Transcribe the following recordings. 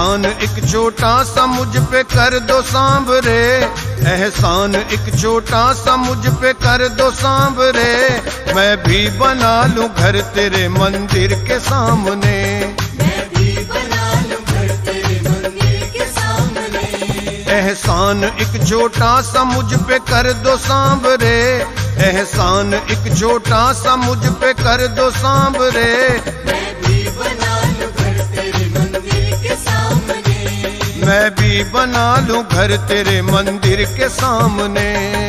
एहसान एक छोटा सा मुझ पे कर दो सांवरे, एहसान एक छोटा सा मुझ पे कर दो सांवरे, मैं भी बना लूं घर तेरे मंदिर के सामने, मैं भी बना लूं घर तेरे मंदिर के सामने। एहसान एक छोटा सा मुझ पे कर दो सांवरे, एहसान एक छोटा सा मुझ पे कर दो सांवरे, मैं भी बना लूं घर तेरे मंदिर के सामने, मैं भी बना लूं घर तेरे मंदिर के सामने।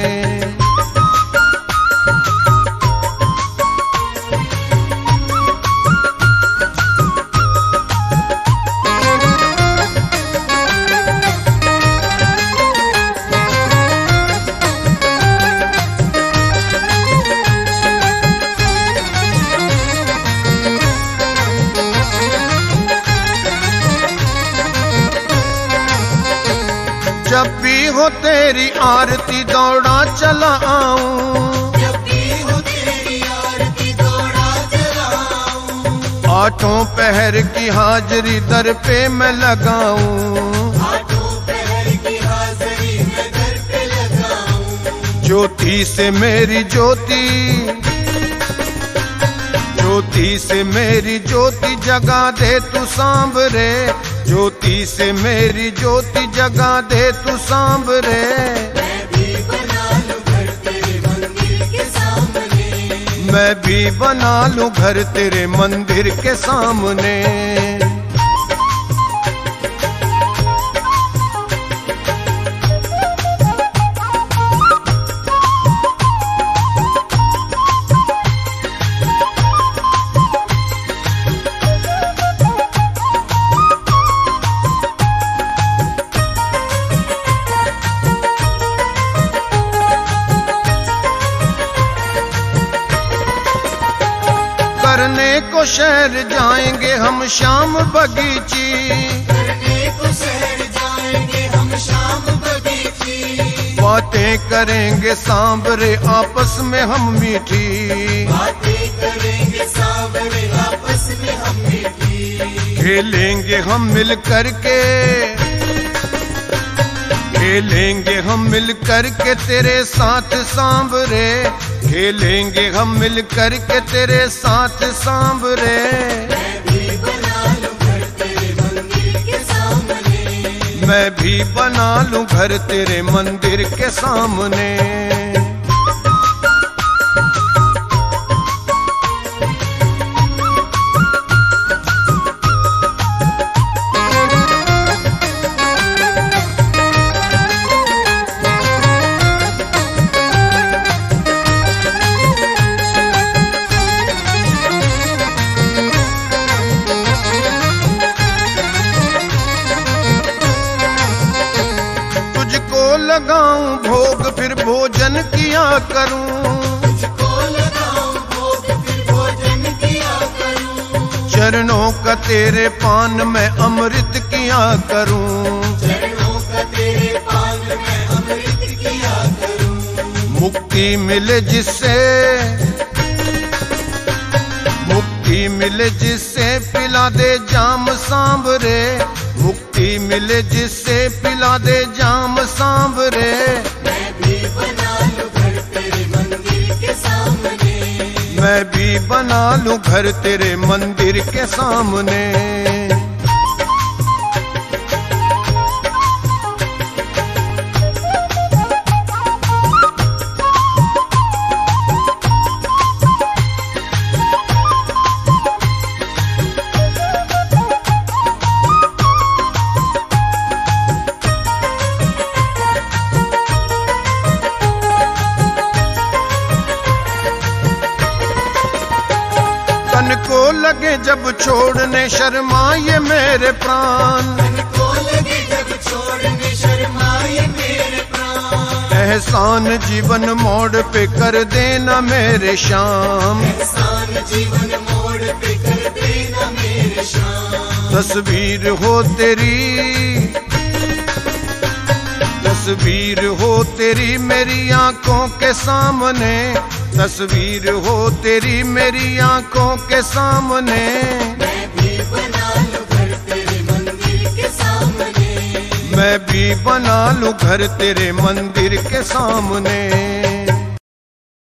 जब भी हो तेरी आरती दौड़ा चला आऊं, जब भी हो तेरी आरती दौड़ा चला आऊं, आठों पहर की हाजरी दर पे मैं लगाऊं, आठों पहर की हाजिरी मैं दर पे लगाऊं, ज्योति से मेरी ज्योति, ज्योति से मेरी ज्योति जगा दे तू सांवरे, ज्योति से मेरी ज्योति जगा दे तू सांवरे, मैं भी बना लूं घर तेरे मंदिर के सामने, मैं भी बना लूं घर तेरे मंदिर के सामने। करने को शहर जाएंगे हम शाम बगीची, करने को शहर जाएंगे हम शाम बगीची, बातें करेंगे सांवरे आपस में हम मीठी, बातें करेंगे सांवरे आपस में हम मीठी, खेलेंगे हम मिल करके, खेलेंगे हम मिल करके तेरे साथ सांवरे, खेलेंगे हम मिल करके तेरे साथ सांवरे, मैं भी बना लूं घर तेरे मंदिर के सामने, मैं भी बना लूं घर तेरे मंदिर के सामने। लगाऊं भोग फिर भोजन किया करूं, तुझको लगाऊं भोग फिर भोजन किया करूं, चरणों का तेरे पान में अमृत किया करूं, चरणों का तेरे पान में अमृत किया करूं, मुक्ति मिले जिससे, मुक्ति मिले जिससे पिला दे जाम सांवरे, मुक्ति मिले जिससे पिला दे जाम सांवरे, मैं भी बना लूं घर तेरे मंदिर के सामने, मैं भी बना लूं घर तेरे मंदिर के सामने। तन को लगे जब छोड़ने शर्माए मेरे प्राण, तन को लगे जब छोड़ने शर्माए मेरे प्राण, एहसान जीवन मोड़ पे कर देना मेरे श्याम, एहसान जीवन मोड़ पे कर देना मेरे शाम, तस्वीर हो तेरी, तस्वीर हो तेरी मेरी आंखों के सामने, तस्वीर हो तेरी मेरी आंखों के सामने, मैं भी बना लूं घर तेरे मंदिर के सामने, मैं भी बना लूं घर तेरे मंदिर के सामने।